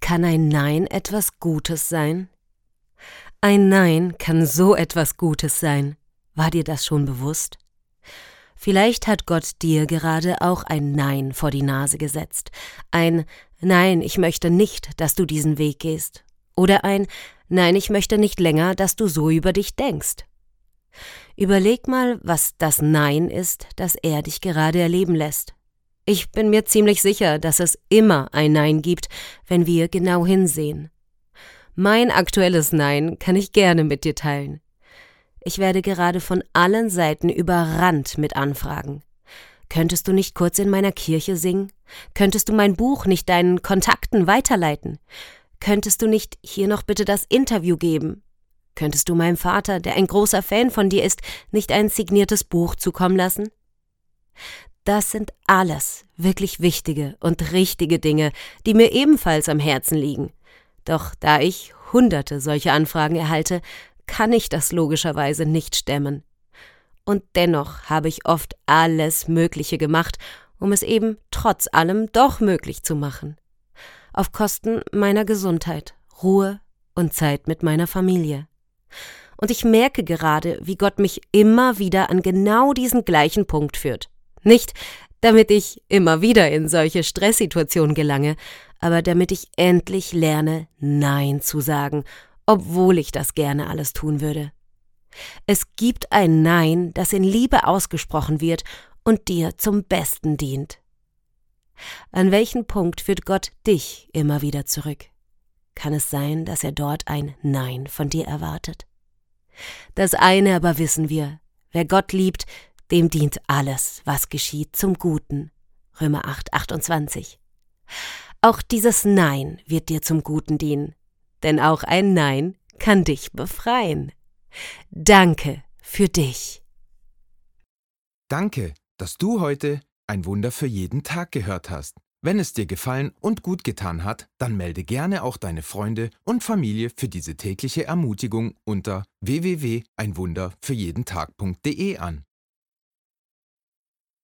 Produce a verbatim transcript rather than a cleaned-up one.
Kann ein Nein etwas Gutes sein? Ein Nein kann so etwas Gutes sein. War dir das schon bewusst? Vielleicht hat Gott dir gerade auch ein Nein vor die Nase gesetzt. Ein Nein, ich möchte nicht, dass du diesen Weg gehst. Oder ein Nein, ich möchte nicht länger, dass du so über dich denkst. Überleg mal, was das Nein ist, das er dich gerade erleben lässt. Ich bin mir ziemlich sicher, dass es immer ein Nein gibt, wenn wir genau hinsehen. Mein aktuelles Nein kann ich gerne mit dir teilen. Ich werde gerade von allen Seiten überrannt mit Anfragen. Könntest du nicht kurz in meiner Kirche singen? Könntest du mein Buch nicht deinen Kontakten weiterleiten? Könntest du nicht hier noch bitte das Interview geben? Könntest du meinem Vater, der ein großer Fan von dir ist, nicht ein signiertes Buch zukommen lassen? Das sind alles wirklich wichtige und richtige Dinge, die mir ebenfalls am Herzen liegen. Doch da ich hunderte solche Anfragen erhalte, kann ich das logischerweise nicht stemmen. Und dennoch habe ich oft alles Mögliche gemacht, um es eben trotz allem doch möglich zu machen. Auf Kosten meiner Gesundheit, Ruhe und Zeit mit meiner Familie. Und ich merke gerade, wie Gott mich immer wieder an genau diesen gleichen Punkt führt. Nicht, damit ich immer wieder in solche Stresssituationen gelange, aber damit ich endlich lerne, Nein zu sagen, obwohl ich das gerne alles tun würde. Es gibt ein Nein, das in Liebe ausgesprochen wird und dir zum Besten dient. An welchen Punkt führt Gott dich immer wieder zurück? Kann es sein, dass er dort ein Nein von dir erwartet? Das eine aber wissen wir: Wer Gott liebt, dem dient alles, was geschieht, zum Guten. Römer acht, achtundzwanzig. Auch dieses Nein wird dir zum Guten dienen, denn auch ein Nein kann dich befreien. Danke für dich. Danke, dass du heute ein Wunder für jeden Tag gehört hast. Wenn es dir gefallen und gut getan hat, dann melde gerne auch deine Freunde und Familie für diese tägliche Ermutigung unter w w w punkt ein wunder für jeden Tag punkt de an.